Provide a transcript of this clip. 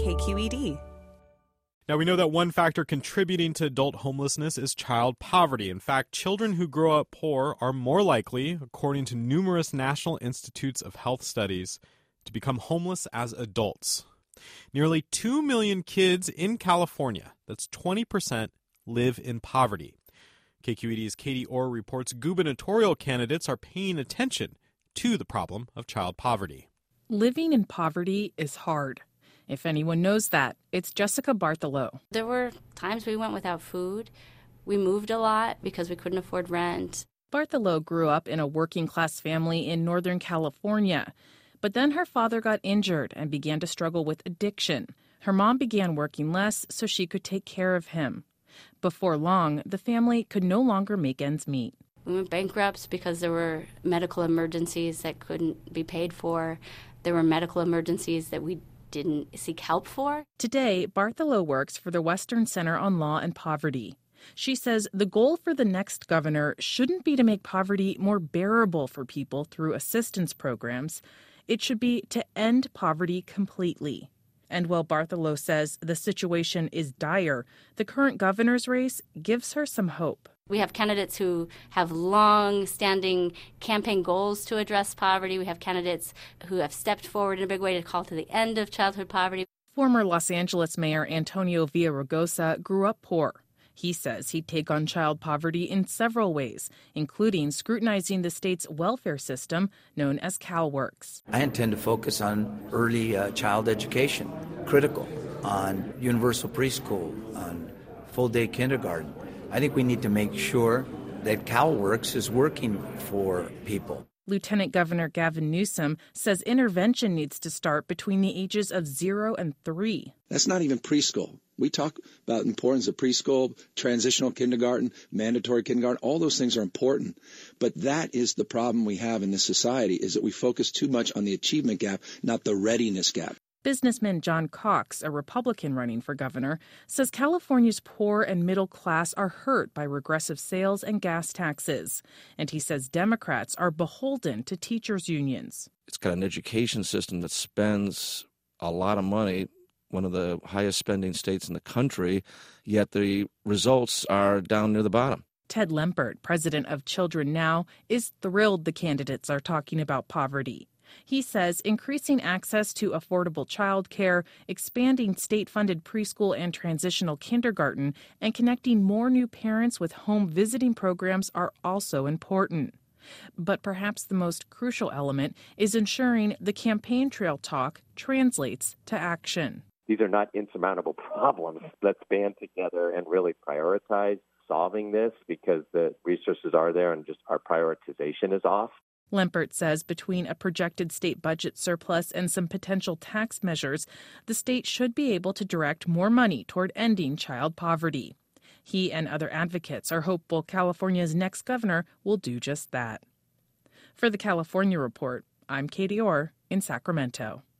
KQED. Now, we know that one factor contributing to adult homelessness is child poverty. In fact, children who grow up poor are more likely, according to numerous National Institutes of Health studies, to become homeless as adults. Nearly 2 million kids in California, that's 20%, live in poverty. KQED's Katie Orr reports gubernatorial candidates are paying attention to the problem of child poverty. Living in poverty is hard. If anyone knows that, it's Jessica Bartholow. There were times we went without food. We moved a lot because we couldn't afford rent. Bartholow grew up in a working-class family in Northern California. But then her father got injured and began to struggle with addiction. Her mom began working less so she could take care of him. Before long, the family could no longer make ends meet. We went bankrupt because there were medical emergencies that couldn't be paid for. There were medical emergencies that we didn't seek help for. Today, Bartholow works for the Western Center on Law and Poverty. She says the goal for the next governor shouldn't be to make poverty more bearable for people through assistance programs. It should be to end poverty completely. And while Bartholow says the situation is dire, the current governor's race gives her some hope. We have candidates who have long-standing campaign goals to address poverty. We have candidates who have stepped forward in a big way to call to the end of childhood poverty. Former Los Angeles Mayor Antonio Villaraigosa grew up poor. He says he'd take on child poverty in several ways, including scrutinizing the state's welfare system known as CalWORKS. I intend to focus on early child education, critical, on universal preschool, on full-day kindergarten. I think we need to make sure that CalWORKS is working for people. Lieutenant Governor Gavin Newsom says intervention needs to start between the ages of 0 and 3. That's not even preschool. We talk about the importance of preschool, transitional kindergarten, mandatory kindergarten. All those things are important. But that is the problem we have in this society, is that we focus too much on the achievement gap, not the readiness gap. Businessman John Cox, a Republican running for governor, says California's poor and middle class are hurt by regressive sales and gas taxes. And he says Democrats are beholden to teachers' unions. It's got an education system that spends a lot of money, one of the highest spending states in the country, yet the results are down near the bottom. Ted Lempert, president of Children Now, is thrilled the candidates are talking about poverty. He says increasing access to affordable child care, expanding state-funded preschool and transitional kindergarten, and connecting more new parents with home visiting programs are also important. But perhaps the most crucial element is ensuring the campaign trail talk translates to action. These are not insurmountable problems. Let's band together and really prioritize solving this, because the resources are there and just our prioritization is off. Lempert says between a projected state budget surplus and some potential tax measures, the state should be able to direct more money toward ending child poverty. He and other advocates are hopeful California's next governor will do just that. For the California Report, I'm Katie Orr in Sacramento.